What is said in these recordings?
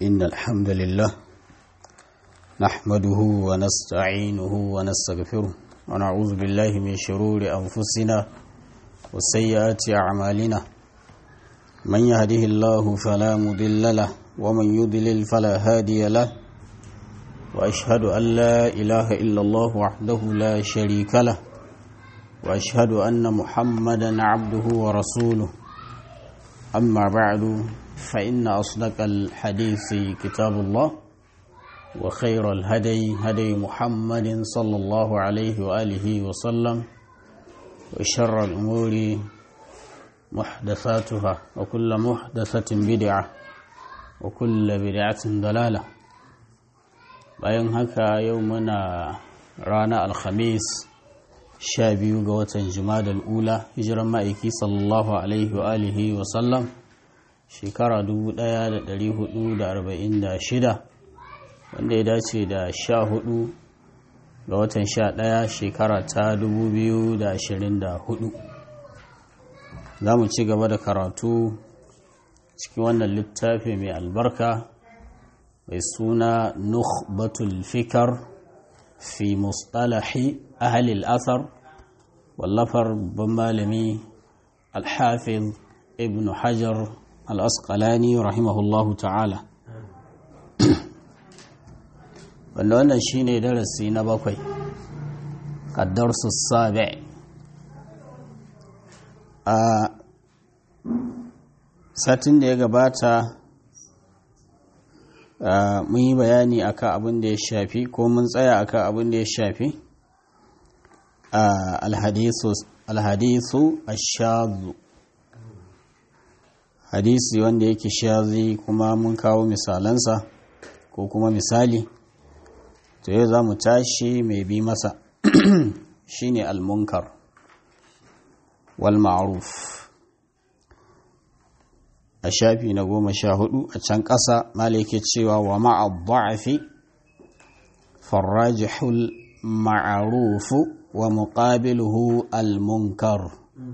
إن الحمد لله نحمده ونستعينه ونستغفره ونعوذ بالله من شرور أنفسنا وسيئات أعمالنا من يهده الله فلا مضل له ومن يضلل فلا هادي له وأشهد أن لا إله إلا الله وحده لا شريك له وأشهد أن محمدا عبده ورسوله أما بعد فإن أصدق الحديث كتاب الله وخير الهدي هدي محمد صلى الله عليه وآله وسلم وشر الأمور محدثاتها وكل محدثة بدعة وكل بدعة ضلالة bayan haka yau muna rana alhamis 12 ga watan jumadal ula hijiran ma'aiki sallallahu alaihi wa alihi wa sallam shekara 1446 wanda ya dace da 14 ga watan 11 shekara ta 2024 za mu ci gaba da karatu cikin wannan littafi mai albarka mai suna nukhbatul fikar fi mustalahi ahli al-athar wallafar babban malami al-hafiz ibn hajar al-asqalani rahimahullahu ta'ala wanda wannan shine darasi na 7 qaddarsu sabi a satin da ya gabata mun yi bayani akan abin da ya shafi ko mun tsaya akan abin da ya shafi alhadisu ashadhu hadisi wanda yake shazi kuma mun kawo misalansa ko kuma misali to yau za mu tashi mai bi masa shine almunkar wal ma'ruf a shafi na 14 a can ƙasa malike cewa wa ma'ad-da'fi farrajihul ma'rufu wa muqabiluhu al-munkar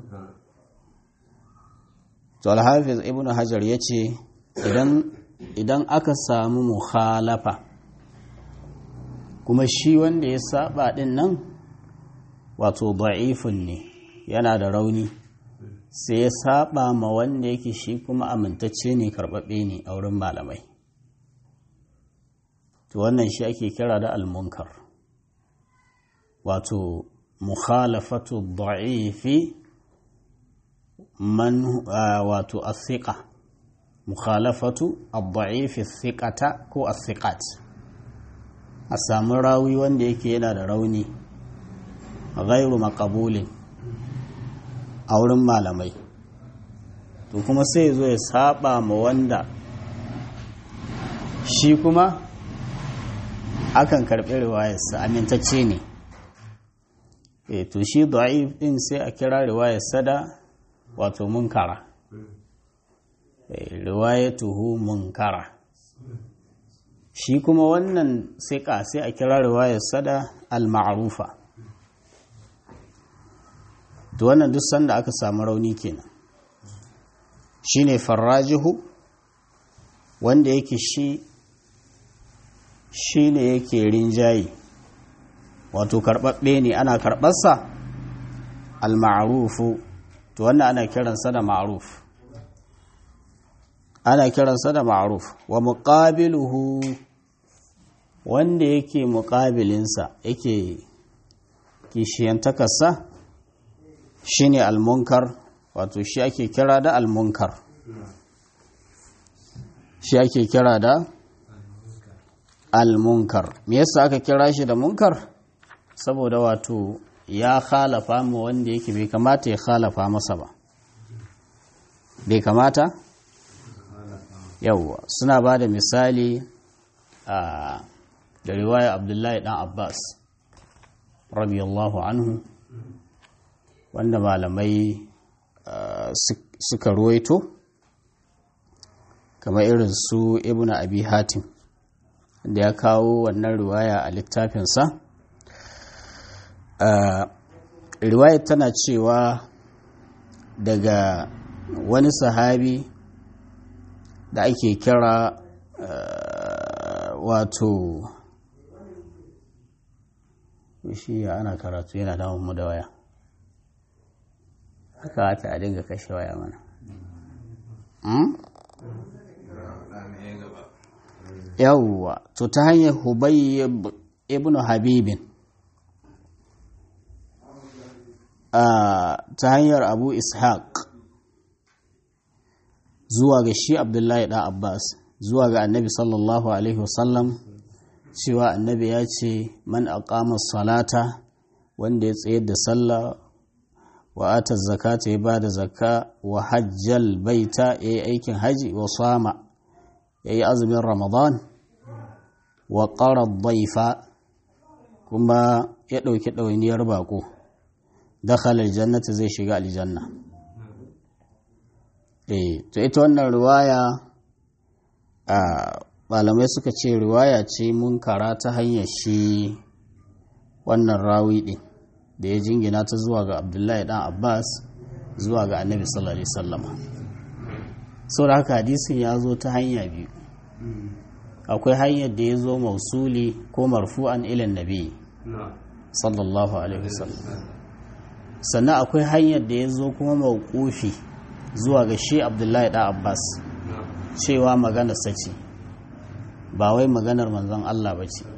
to al-hafiz ibnu hajar yace idan aka samu mukhalafa kuma shi wanda ya saba din nan wato da'ifun ne yana da rauni sai ya saba ma wanda yake shi kuma amintacce ne karɓaɓɓe ne a wurin malamai to wannan shi ake kira da almunkar wato mukhalafatu da'ifi man wato as-thiqa mukhalafatu ad-da'ifi thiqata ko as-thiqat a samu rawi wanda yake yana da rauni ghairu maqbulin a wurin malamai to kuma sai zo ya saba ma wanda shi kuma akan karɓi riwayarsa amintacce ne to shi da'if din sai a kira riwayarsa da wato munkara riwayatuhu munkara shi kuma wannan siƙa sai a kira riwayarsa da al-ma'rufa to wannan duk sanda aka samu rauni kenan shine farrajihu wanda yake shine yake rinjayi wato karbabbe ne ana karbarsa al-ma'rufu to wannan ana kiransa da ma'ruf wa muqabiluhu wanda yake muqabilinsa yake kishiyantakarsa shine almunkar wato shi ake kira da almunkar me yasa aka kira shi da munkar saboda wato ya khalafa mu wanda yake bai kamata ya khalafa masa ba bai kamata yawwa suna ba da misali da riwaya Abdullahi dan Abbas radiyallahu anhu wanda malamai suka ruwaito kamar irin su ibn abi hatim da ya kawo wannan riwaya a littafinsa riwayar tana cewa daga wani sahabi da ake kira wato shi ana karatu yana damun mu da waya haka ta a dinga kashe waya mana yawwa to ta hanyar Hubayb ibn Habibin ta hanyar Abu Ishaq zuwa ga shi Abdullahi ɗan Abbas zuwa ga annabi sallallahu alaihi wasallam cewa annabi ya ce man aqama salata wanda ya tsayar da sallah wa ata zakata ya bada zakka wa hajjal baita yayi aikin haji wa sama yayi azumin ramadan wa qara dhaifa kuma ya dauki dawainiyar bako dakhala aljannata zai shiga aljanna to ita wannan riwaya malamai suka ce riwaya ce munkara ta hanyar shi wannan rawi din da ya jingina ta zuwa ga Abdullahi dan Abbas zuwa ga Annabi sallallahu alaihi wasallam saboda haka hadisin ya zo ta hanya biyu akwai hanyar da ya zo mausuli ko marfu'an ila nabi sallallahu alaihi wasallam sannan akwai hanyar da ya zo kuma mauqufi zuwa ga shi Abdullahi dan Abbas cewa magana sace ba wai maganar manzon Allah ba ce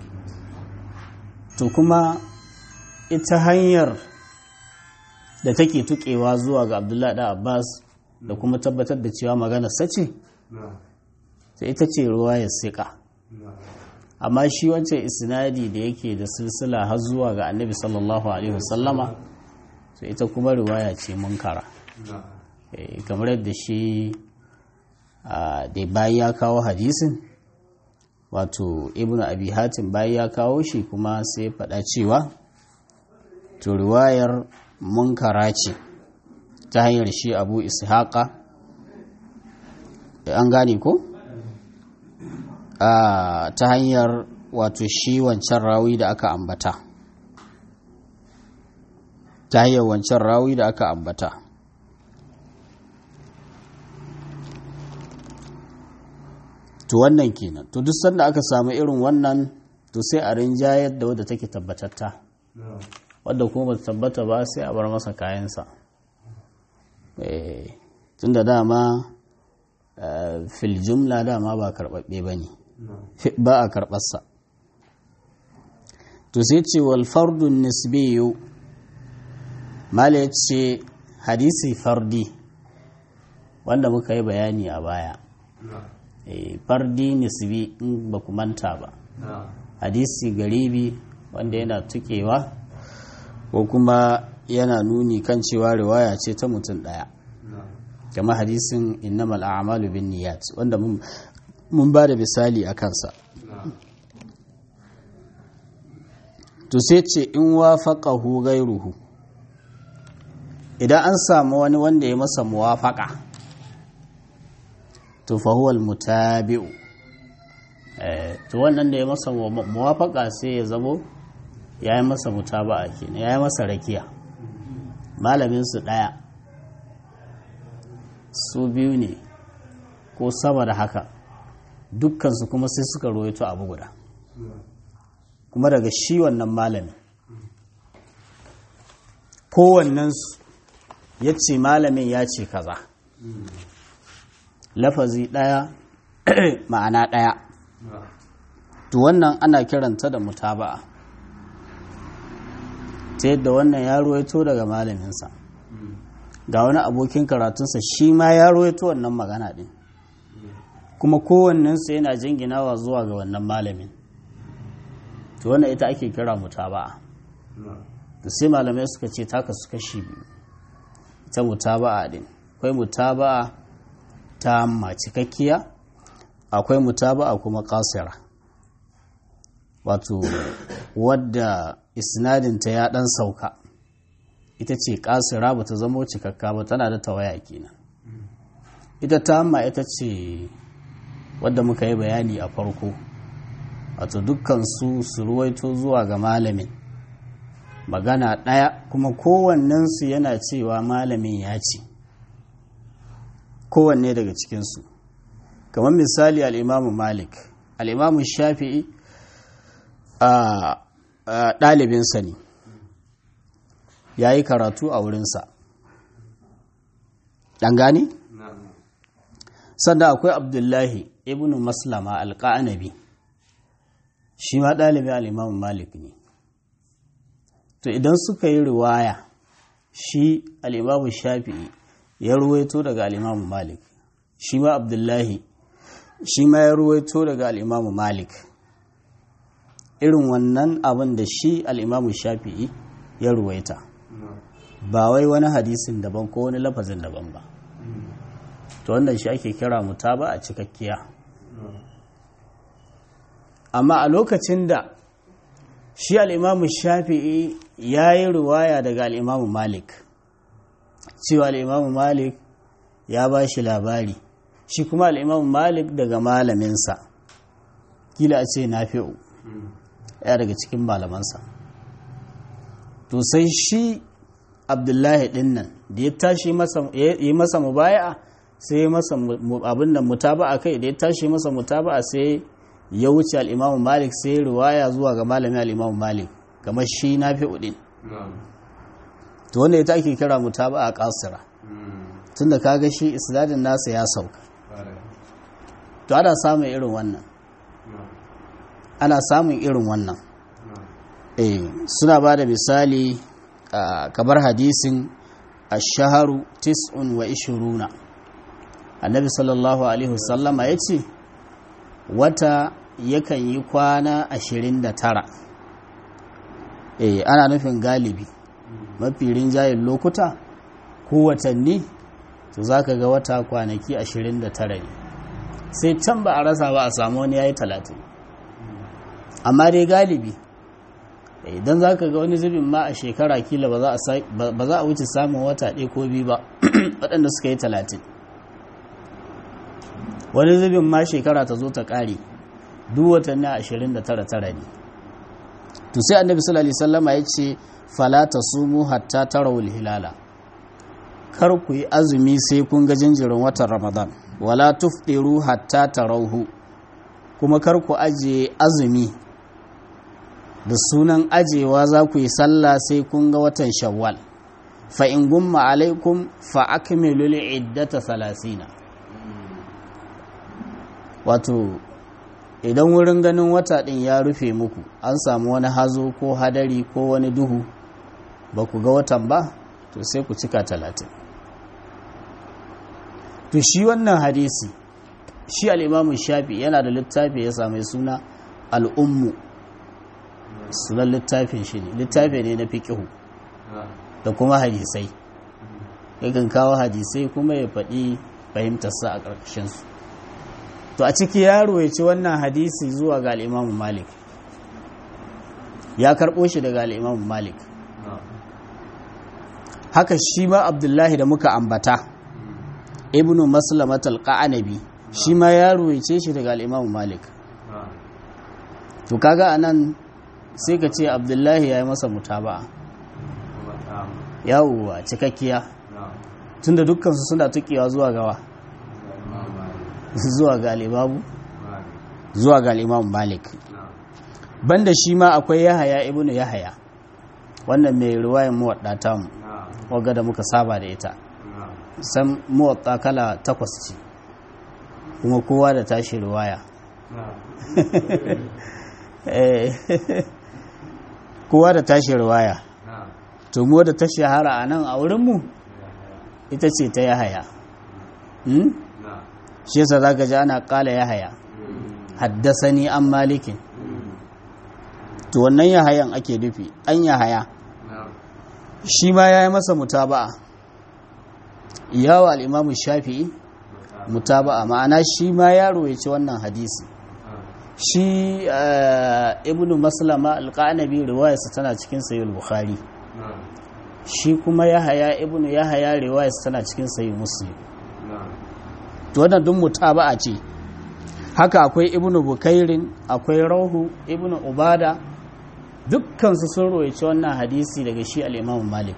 to kuma ita hanyar da take tukewa zuwa ga Abdullahi da Abbas da kuma tabbatar da cewa magana sace sai ita ce ruwayar siqa amma shi wancan isnadi da yake da silsila har zuwa ga Annabi sallallahu alaihi wasallama sai ita kuma riwaya ce munkara kamar yadda shi da bayan ya kawo hadisin wato ibnu abi hatim bayan ya kawo shi kuma sai faɗa cewa to riwayar munkara ce ta hanyar shi abu ishaqa an gane ko ta hanyar wato shi wancan rawi da aka ambata ta hanyar wancan rawi da aka ambata to wannan kenan to duk sanda aka samu irin wannan to sai a rinjayar da wadda take tabbatatta wadda kuma ba tabbata ba sai a bar masa kayansa tun da dama fil jumla dama ba karɓaɓɓe ba ne ba a karɓarsa to sai ce wal fardun nisbiyu mala ce hadisi fardi wanda muka yi bayani a baya fardi nisbi in ba ku manta ba hadisi garibi wanda yana tukewa ko kuma yana nuni kan cewa riwaya ce ta mutum ɗaya kama hadisin innamal a'malu bin niyat wanda mun ba da misali a kansa to sai ce in wafaqahu ghayruhu idan an samu wani wanda ya masa muwafaqa to fa huwa almutabi'u to wannan da ya masa muwafaqa sai ya zamo yayi masa mutaba'a kenan yayi masa rakiya malamin su daya su biyu ne ko sama da haka dukkan su kuma sai suka rawaito abu guda kuma daga shi wannan malamin kowannensu ya ce malamin ya ce kaza lafazi ɗaya ma'ana ɗaya to wannan ana kiranta da mutaba'a ta yadda wannan ya ruwaito daga malaminsa ga wani abokin karatunsa shi ma ya ruwaito wannan magana ɗin kuma kowannensu yana jinginawa zuwa ga wannan malamin to wannan ita ake kira mutaba'a da sai malamai suka ce taka su kashi biyu ita mutaba'a din akwai mutaba'a ta cikakkiya akwai mutaba'a kuma qasira wato wadda isnadinta ya dan sauka ita ce qasira bata zama cikakka ba tana da tawaya kenan ita tamma ita ce wadda muka yi bayani a farko wato dukkan su ruwaito zuwa ga malamin magana ɗaya kuma kowannensu yana cewa malamin ya ce kowanne daga cikinsu kamar misali al'imamu malik al'imamu shafi'i a ɗalibinsa ne ya yi karatu a wurinsa ɗan gani? sannan akwai abdullahi ibn maslama alƙa'anabi shi ma ɗalibin al'imamu malik ne to idan suka yi riwaya shi al'imamu shafi'i ya ruwaito daga al'imamu malik shi ma abdullahi shi ma ya ruwaito daga al'imamu malik irin wannan abin da shi al'imamu shafi'i ya ruwaita ba wai wani hadisin daban ko wani lafazin daban ba to wannan shi ake kira mutaba a cikakkiya amma a lokacin da shi al'imamu shafi'i ya yi ruwaya daga al'imamu malik cewa al'imamu malik ya ba shi labari shi kuma al'imamu malik daga malaminsa kila a ce nafi'u ya daga cikin malamansa to sai shi abdullahi dinnan da ya tashi yi masa mubaya'a sai masa abin da mutaba'a kai da ya tashi masa mutaba'a sai ya wuce al'imamu malik sai riwaya zuwa ga malamin al'imamu malik kamar shi nafi'u din to wanda ya take kira mutaba'a qasira tunda kaga shi isnadin nasa ya sauka to ana samun irin wannan suna ba da misali kamar hadisin ash-shahru 29 annabi sallallahu alaihi wasallama yace wata yakan yi kwana 29 ana nufin galibi mafi rinjayen lokuta ko watanni to zaka ga wata kwanaki 29 ne sai can ba a rasa ba a samu wani yayi 30 amma dai galibi idan za ka ga wani zubin ma a shekara kila ba za a wuce samun wata ɗaya ko biyu ba waɗanda suka yi 30 wani zubin ma shekara ta zo ta ƙare duk watanni 29 ne to sai annabi sallallahu alaihi wasallama ya ce fala tasumu hatta tarawul hilala kar ku yi azumi sai kun ga jinjirin watan ramadan wala tufdiru hatta tarawhu kuma kar ku ajiye azumi da sunan ajewa za ku yi sallah sai kun ga watan shawwal fa in gumma alaikum fa akmilu li'iddata 30 wato idan wurin ganin wata din ya rufe muku an samu wani hazo ko hadari ko wani duhu ba ku ga watan ba to sai ku cika 30 to shi wannan hadisi shi al-Imam Shafi yana da littafi ya same suna al-Ummu sunan littafin shi ne littafi ne na fiqhu da kuma hadisai yakan kawo hadisai kuma ya faɗi fahimtarsa a ƙarƙashin su to a ciki ya ruwaici wannan hadisi zuwa ga al-Imam Malik ya karɓo shi daga al-Imam Malik haka shi ma Abdullahi da muka ambata ibnu Maslamat al-Qa'anabi shi ma ya ruwaice shi daga al-Imam Malik to kaga anan sai ka ce Abdullahi ya yi masa mutaba'a yawwa cikakkiya tunda dukkansu suna tukewa zuwa gawa zuwa ga al-Imam Malik banda shi ma akwai Yahaya ibnu Yahaya wannan mai riwayar muwadda ta mu wagga da muka saba da ita san muwadda kala 8 ce kuma kowa da tashi riwaya kowa da tashi riwaya to mu da ta shahara a nan a wurinmu ita ce ta Yahaya shi yasa zaka ji ana kala Yahaya haddasani an malikin to wannan Yahayan ake nufi an Yahaya shi ma ya yi masa mutaba'a yawa al-Imam Shafi'i mutaba'a ma'ana shi ma ya royace wannan hadisi shi ibnu Maslama al-Qanabi riwayarsa tana cikin sahih al-Bukhari shi kuma Yahaya ibnu Yahaya riwayarsa tana cikin sahih Muslim to wannan duk mutaba'a ce haka akwai ibnu Bukairin akwai Rawhu ibnu Ubada dukkan su sun royace wannan hadisi daga shi al-Imam Malik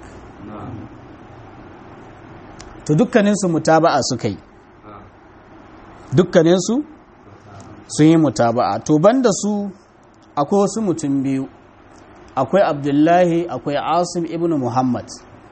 to dukkanin su mutaba'a suka yi dukkanin su sun yi mutaba'a. To banda su akwai wasu mutum biyu, akwai Abdullahi akwai Asim ibn Muhammad.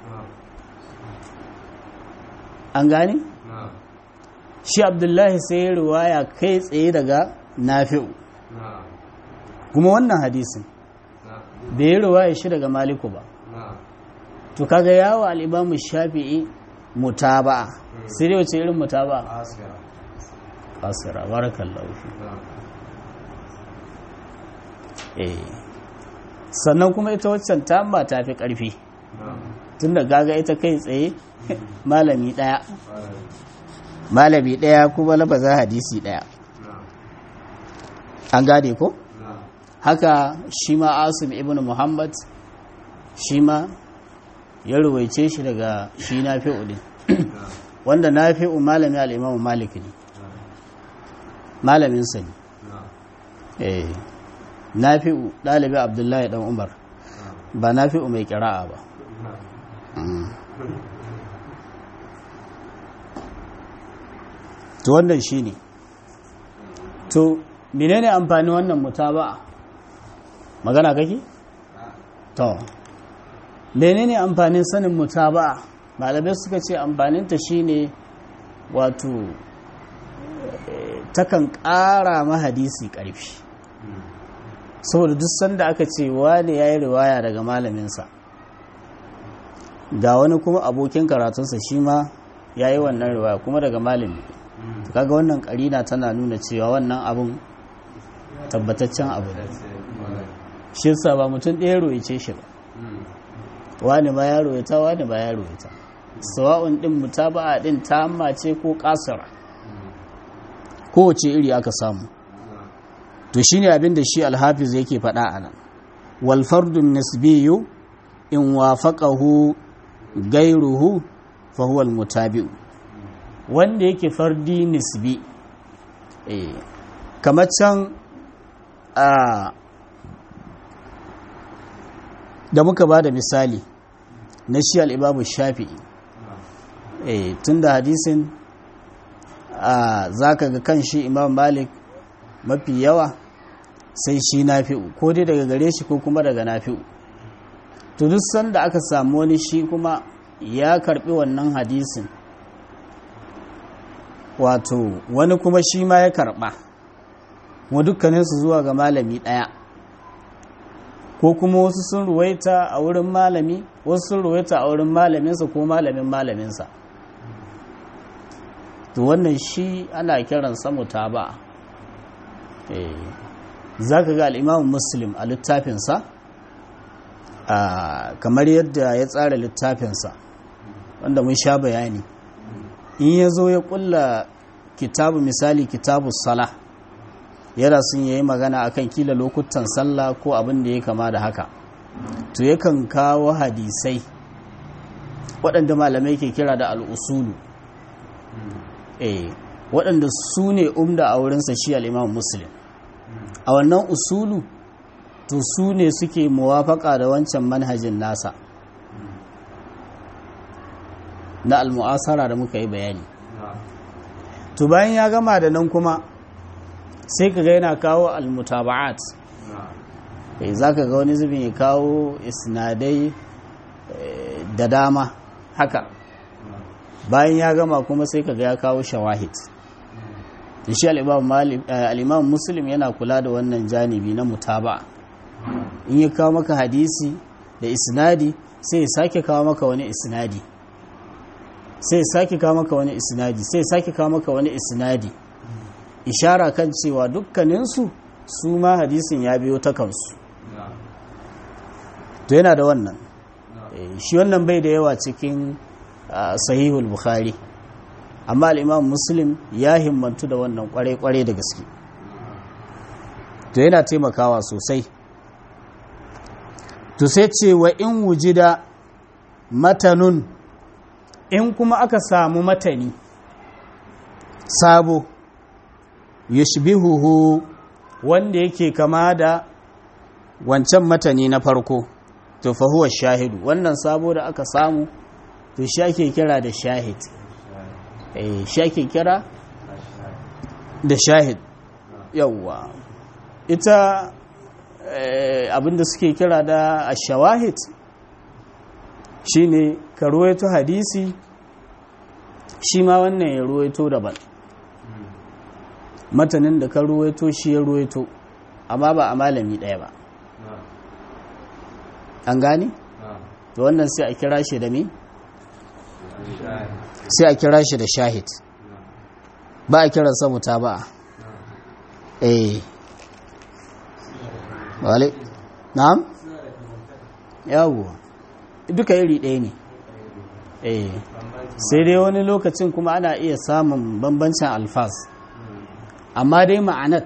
An gane? Shi Abdullahi sai ya riwaya kai tsaye daga Nafi'u, kuma wannan hadisin bai yi riwaya shi daga Maliku ba. To kaga yawo al-Imam Shafi'i mutaba'a, sai dai wace irin mutaba'a? Qasira. Barakallahu fi. Sannan kuma ita waccan tamma ta fi ƙarfi, tunda gaga ita kai tsaye malami ɗaya kuma labaza hadisi ɗaya. An gane ko? Haka shi ma Asim ibn Muhammad shi ma ya ruwaice shi daga shi Nafi'u din, wanda Nafi'u malami al-Imam Malik ne, malaminsa ne. Nafi'u ɗalibi Abdullahi ɗan Umar, ba Nafi'u mai ƙira'a ba. To wannan shi ne. To menene amfani wannan mutaba'a? Magana kake? To menene amfanin sanin mutaba'a? Malamai suka ce amfaninta shine wato takan ƙara ma hadisi ƙarfi. Saboda duk sanda aka ce wani ya yi riwaya daga malaminsa, ga wani kuma abokin karatunsa shi ma ya yi wannan riwaya kuma daga malami, kaga wannan ƙarina tana nuna cewa wannan abun tabbataccen abu ne. Shi yasa ba mutum ɗaya roice shi ba, wani ba ya roita wani ba ya roita, sawa'un ɗin mutaba'a ɗin ta mace ko ƙasara, kowace iri aka samu. To shine abin da shi Al-Hafiz yake faɗa a nan, wal fardun nisbiyu in wafaqahu gairuhu fa huwa al-mutabi'u. Wanda yake fardi nisbi, kamar can da muka ba da misali na shi al-Imam Shafi'i, tunda hadisin zaka ga kan shi Imam Malik mafi yawa sai shi Nafi'u, ko dai daga gare shi ko kuma daga Nafi'u. To duk sanda aka samu wani shi kuma ya karbi wannan hadisin, wato wani kuma shi ma ya karba, kuma dukkaninsu zuwa ga malami ɗaya, ko kuma wasu sun ruwaita a wurin malami, wasu sun ruwaita a wurin malaminsa ko malamin malaminsa, to wannan shi ana kiransa mutaba'a. Za ka ga al'imamun Muslim a littafinsa, kamar yadda ya tsara littafinsa wanda mun sha bayani, in ya zo ya kulla kitabu, misali kitabu sala, yana sun yayi magana akan kila lokutan sallah ko abin da ya kama da haka, to yakan kawo hadisai waɗanda malamai ke kira da al'usulu, waɗanda su ne umda a wurinsa shi al'imam Muslim. A wannan usulu to su ne suke muwafaka da wancan manhajin nasa na al-mu'asara da muka yi bayani. To bayan ya gama da nan kuma sai ka ga yana kawo al-mutaba'at, za ka ga wani zubin ya kawo isnadai da dama haka. Bayan ya gama kuma sai ka ga ya kawo shawahid. Shi al'imam Muslim yana kula da wannan janibi na mutaba. In ya kawo maka hadisi da isnadi sai ya sake kawo maka wani isnadi, sai ya sake kawo maka wani isnadi, sai ya sake kawo maka wani isnadi, ishara kan cewa dukkaninsu su ma hadisin ya biyo ta kansu. To yana da wannan. Shi wannan bai da yawa cikin sahihul Bukhari, amma al'imam Muslim ya himmantu da wannan kwarai-kwarai da gaske. To yana taimakawa sosai. To sai ce wa in wujida matanun, in kuma aka samu matani sabo, yushbihuhu, wanda yake kama da wancan matani na farko, to fa huwa shahidu. Wannan sabo da aka samu to shi ake kira da shahid. Shi ake kira da shahid. yawwa ita abinda suke kira da ashawahid shine ka ruwaito hadisi shi ma wannan ya ruwaito daban matanin da ka ruwaito shi ya ruwaito amma ba a malami ɗaya ba an gane? to wannan sai a kira shi da me? sai a kira shi da shahid ba a kiransa mutaba'a wale na'am yawo duka iri ɗaya ne sai dai wani lokacin kuma ana iya samun bambancin alfaz amma dai ma'anat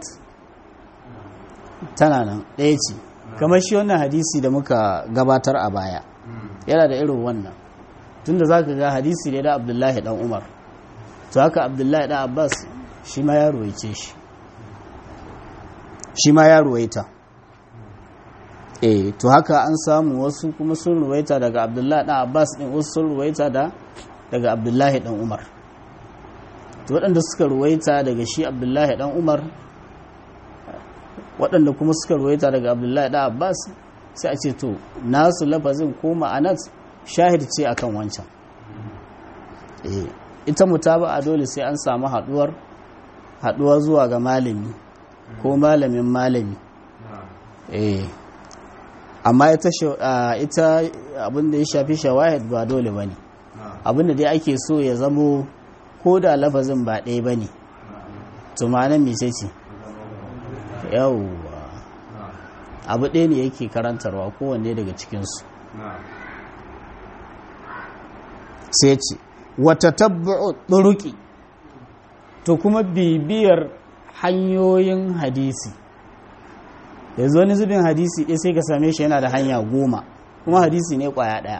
tana nan ɗaya ce kamar shi wannan hadisi da muka gabatar a baya yana da irin wannan tunda za ka ga hadisi ne da abdullahi dan umar to haka abdullahi dan abbas shi ma ya ruwaice shi ma ya ruwaita to haka an samu wasu kuma sun ruwaita daga abdullahi dan abbas din wasu sun ruwaita daga abdullahi dan umar to waɗanda suka ruwaita daga shi abdullahi dan umar waɗanda kuma suka ruwaita daga abdullahi dan abbas sai a ce to nasu lafazin ko ma'anat shahid ce akan wancan ita mutaba'a dole sai an samu haɗuwa zuwa ga malami ko malamin malami amma ita abinda ya shafi shawahid ba dole ba ne abinda dai ake so ya zamo ko da lafazin ba ɗaya ba ne tumanin mece ce yawwa abu ɗaya ne yake karantarwa kowanne daga cikinsu sai ce wata tabbu'u ɗuruki to kuma bibiyar hanyoyin hadisi yanzu wani zubin hadisi ɗaya sai ka same shi yana da hanya 10 kuma hadisi ne ƙwaya ɗaya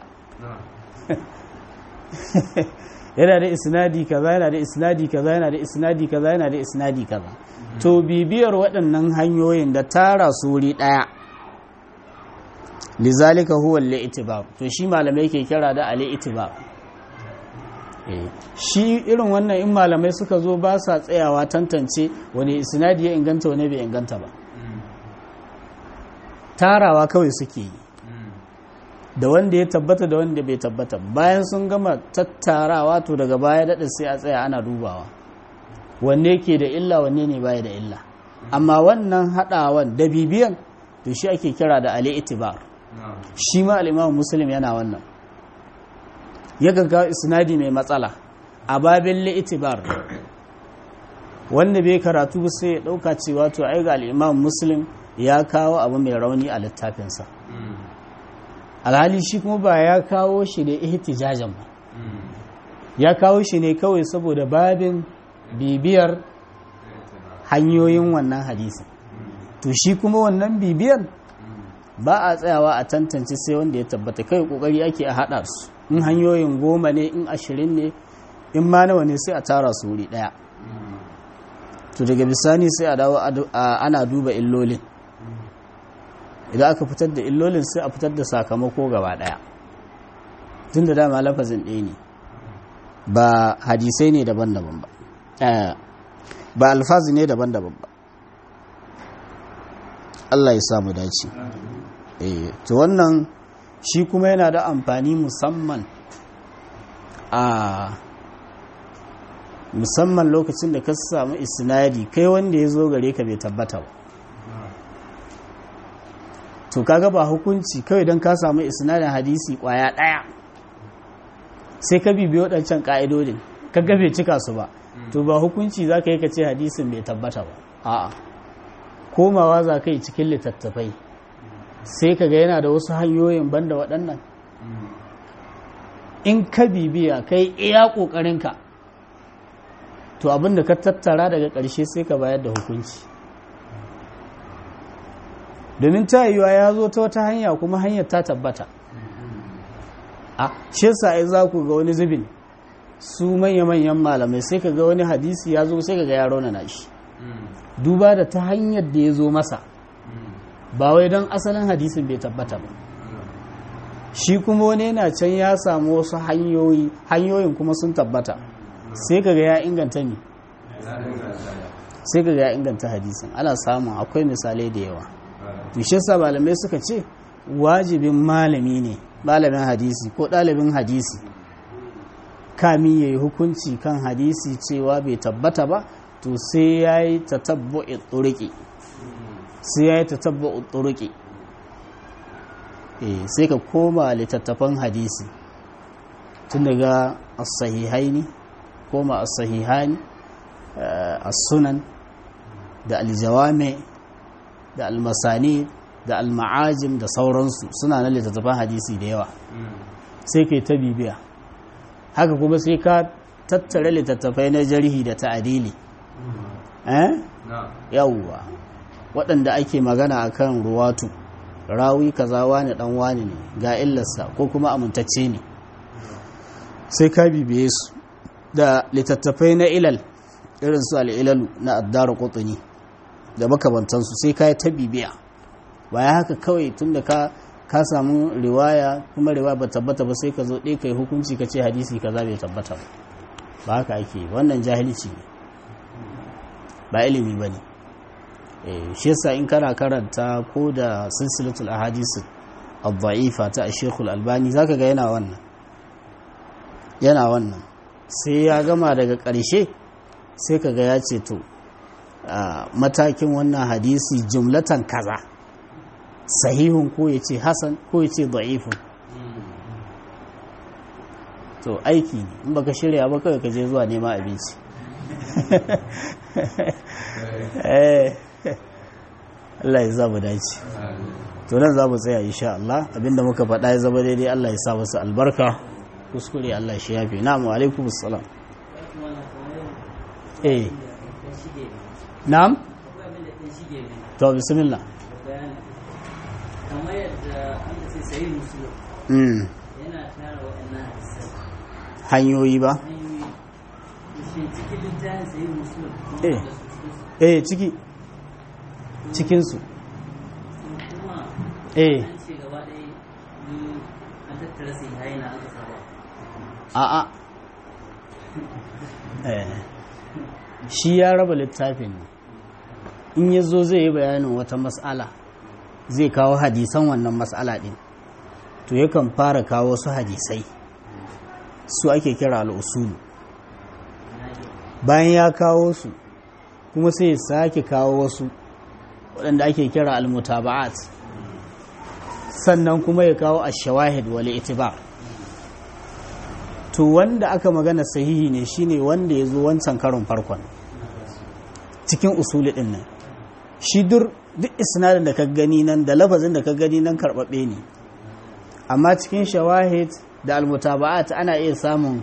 yana da isnadi kaza yana da isnadi kaza yana da isnadi kaza yana da isnadi kaza to bibiyar waɗannan hanyoyin da tara su wuri ɗaya lizalika huwa al-i'tibar to shi malamai ke kira da al-i'tibar shi irin wannan in malamai suka zo ba sa tsayawa tantance wani isnadi ya inganta wani bai inganta ba tarawa kawai suke yi da wanda ya tabbata da wanda bai tabbata bayan sun gama tattarawa to daga baya daɗa sai a tsaya ana dubawa wanne ke da illa wanne ne baya da illa amma wannan haɗawan da bibiyan to shi ake kira da al-i'tibar shi ma al-Imam Muslim yana wannan ya ga isnadi mai matsala a babin li'itibar wanda bai karatu sai ya dauka cewa to ai ga al-Imam Muslim ya kawo abu mai rauni a littafinsa alhali shi kuma ba ya kawo shi da ihtijajan ba ya kawo shi ne kawai saboda babin bibiyar hanyoyin wannan hadisi to shi kuma wannan bibiyar ba a tsayawa a tantance sai wanda ya tabbata kai kokari ake a hada su in hanyoyin 10 ne in 20 ne in ma nawa ne sai a tara su wuri daya to daga bisani sai a dawo ana duba illolin idan aka fitar da illolin sai a fitar da sakamako gaba daya tunda dama lafazin ɗaya ne ba hadisai ne daban-daban ba ba alfazi ne daban-daban ba Allah ya samu dace to wannan shi kuma yana da amfani musamman musamman lokacin da ka samu isnadi kai wanda ya zo gare ka bai tabbata ba to kaga ba hukunci kawai don ka samu isnadin hadisi kwaya daya sai ka bibiyo waɗancan ka'idodin ka bai cika su ba to ba hukunci za ka yi ka ce hadisin bai tabbata ba a'a komawa za ka yi cikin littattafai sai ka ga yana da wasu hanyoyin banda waɗannan in ka bibiya kai iya ƙoƙarinka to abinda ka tattara daga ƙarshe sai ka bayar da hukunci domin ta yiwuwa ya zo ta wata hanya kuma hanyar ta tabbata a shi sa'ai za ku ga wani zubin su manya-manyan malamai sai ka ga wani hadisi ya zo sai ka ga ya raunana shi duba da ta hanyar da ya zo masa ba wai don asalin hadisin bai tabbata ba shi kuma wani yana can ya samu wasu hanyoyin kuma sun tabbata sai kaga ya inganta ne sai ga ya inganta hadisin. Ana samun akwai misalai da yawa. To shi yasa malamai suka ce wajibin malami ne, malamin hadisi ko ɗalibin hadisi, kami ya yi hukunci kan hadisi cewa bai tabbata ba, to sai ya yi tatabbu'i turuki, sai ka koma littattafan hadisi tun daga as-sahihaini, koma as-sahihani, as-sunan da al-jawami da al-masani da al-ma'ajim da sauransu, suna na littattafan hadisi da yawa, sai kai ta bibiya. Haka kuma sai ka tattara littattafai na jarhi da ta'adili, yawwa waɗanda ake magana akan ruwatu, rawi kaza wani dan wani ne ga illarsa ko kuma amintacce ne, sai ka bibiye su. Da littattafai na ilal irin su al-ilalu na ad-Daraqutni da makamantansu, sai ka yi ta bibiya. Baya haka kawai tunda ka samu riwaya kuma riwaya ba tabbata ba sai ka zo ɗaya kai hukunci ka ce hadisi kaza bai tabbata ba. Ba haka ake, wannan jahilci ne, ba ilimi ba ne. Shi yasa in kana karanta ko da silsilatul ahadith ad-da'ifa ta Sheikh Al-Albani zaka ga yana wannan sai ya gama daga ƙarshe sai kaga ya ce to matakin wannan hadisi jumlatan kaza, sahihun ko yace hasan ko yace da'ifun. To aiki ne, in baka shirya ba kawai ka je zuwa nema abinci. Allah ya zaba dace. To nan za mu tsaya insha Allah, abinda muka faɗa ya zama daidai Allah ya sa masa albarka, kuskure Allah shi yafe. Na'am, wa alaikum assalam. Na'am, to bismillah. Kamar yadda an ce sayi musulun yana tara waɗannan hadisai hanyoyi ba? Shi cikin littafin sayi musulun cikinsu kuma an ce gaba ɗaya an tattara sai haina aka saba. Shi ya raba littafin ne, in ya zo zai yi bayanin wata mas'ala zai kawo hadisan wannan mas'ala ɗin, to yakan fara kawo su hadisai, su ake kira al'usulu. Bayan ya kawo su kuma sai ya sake kawo wasu waɗanda ake kira al-mutaba'at, sannan kuma ya kawo ash-shawahid wal itibar. To wanda aka magana sahihi ne shine wanda ya zo wancan karon farkon cikin usuli ɗin nan. Shi duk isnadin da ka gani nan da lafazin da ka gani nan karɓaɓɓe ne, amma cikin shawahid da al-mutaba'at ana iya samun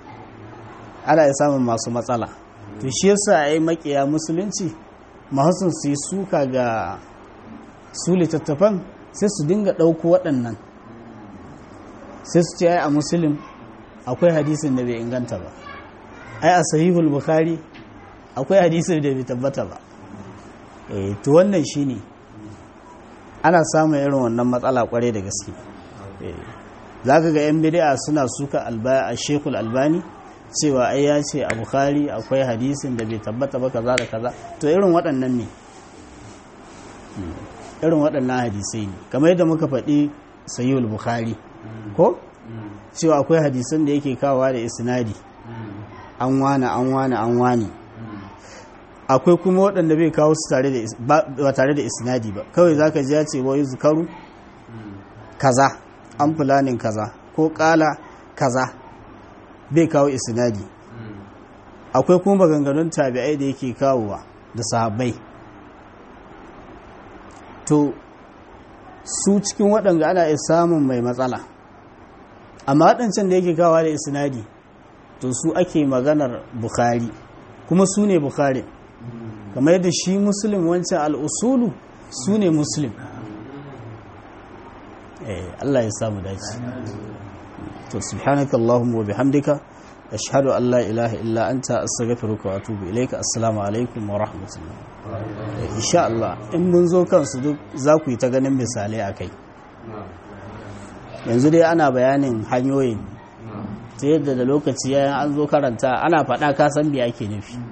masu matsala. To shi yasa ai makiya musulunci mahasun su yi suka ga su littattafan, sai su dinga ɗauko waɗannan, sai su ce ai a musulun akwai hadisin da bai inganta ba, ai a sahihul bukhari akwai hadisin da bai tabbata ba. To wannan shine ana samun irin wannan matsala kwarai da gaske. Zaka ga yan bid'a suna suka a Sheikhul Albani cewa ai ya ce a Bukhari akwai hadisin da bai tabbata ba kaza da kaza. To irin waɗannan ne, irin waɗannan hadisai ne, kamar yadda muka faɗi Sahihul Bukhari ko cewa akwai hadisan da yake kawowa da isnadi an wani. Akwai kuma waɗanda bai kawo su ba tare da isnadi ba, kawai zaka ji ya ce wa yuzkaru kaza an fulanin kaza ko ƙala kaza, bai kawo isnadi. Akwai kuma maganganun tabi'ai da yake kawowa da sahabbai. To su cikin waɗanda ana iya samun mai matsala, amma waɗancan da yake kawowa da isnadi to su ake maganar Bukhari, kuma su ne Bukhari, kamar yadda shi Muslim wancan al'usulu su ne Muslim. Allah ya samu dace. To subhanaka Allahumma wa bihamdika ashhadu an la ilaha illa anta astaghfiruka wa atubu ilayka. Assalamu alaikum wa rahmatullah. Insha Allah in mun zo kansu duk za ku yi ta ganin misalai akai. Yanzu dai ana bayanin hanyoyin ta yadda da lokaci yayin an zo karanta ana faɗa ka san me ake nufi.